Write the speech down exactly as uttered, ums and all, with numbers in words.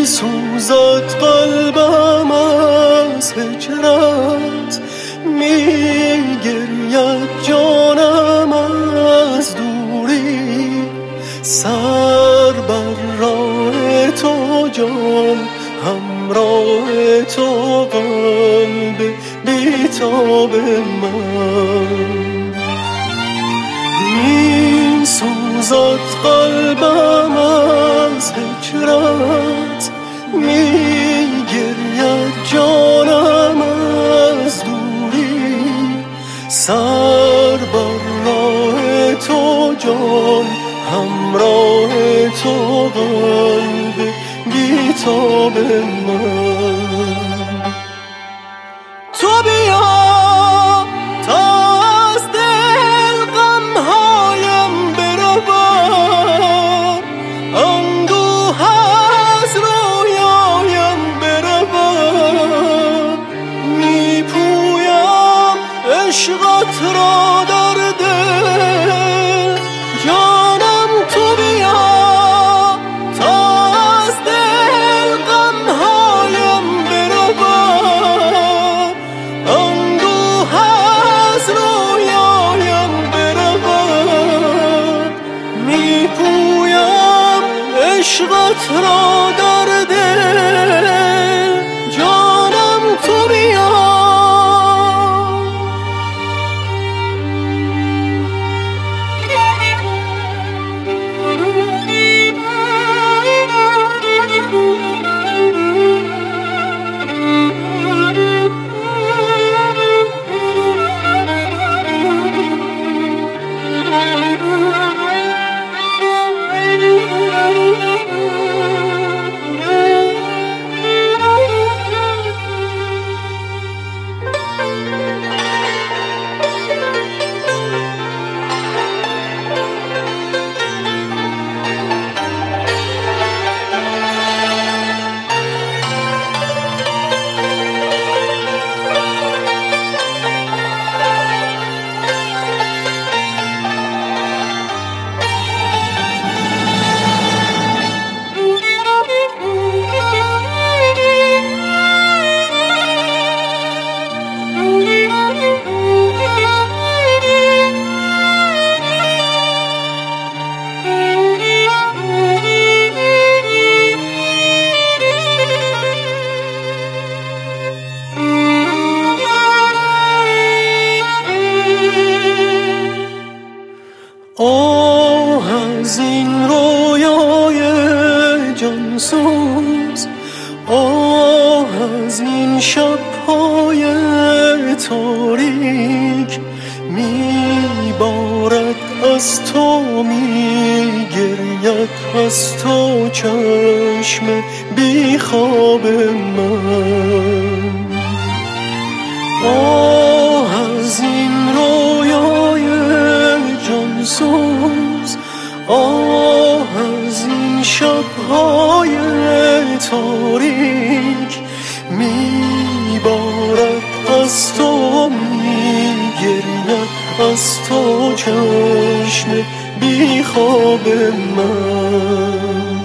سوزد قلبم از هجرت، می گرید جانم از دوری. سر بر راه تو جان، همراه تو قلب بی‌تاب من. می سوزد قلبم از هجرت، می گرید جانم از دوری. سر بر راه تو جان، همراه تو قلب بی‌تاب من. تو بیا تا از دل غمهایم برود، اندوه از رویایم برود. می پویم عشقت را در دل، جانم تو بیا تا از دل غمهایم برود، اندوه از رویایم برود. می پویم عشقت را در دل، جانم تو بیا. آه از این رویای جانسوز، آه از این شب‌های تاریک. می‌بارد از تو، می‌گرید از تو چشم بی‌خواب من. آه از این رویای جانسوز، آه از این شب‌های تاریک. می‌بارد از تو، می‌گرید از تو چشم بی‌خواب من.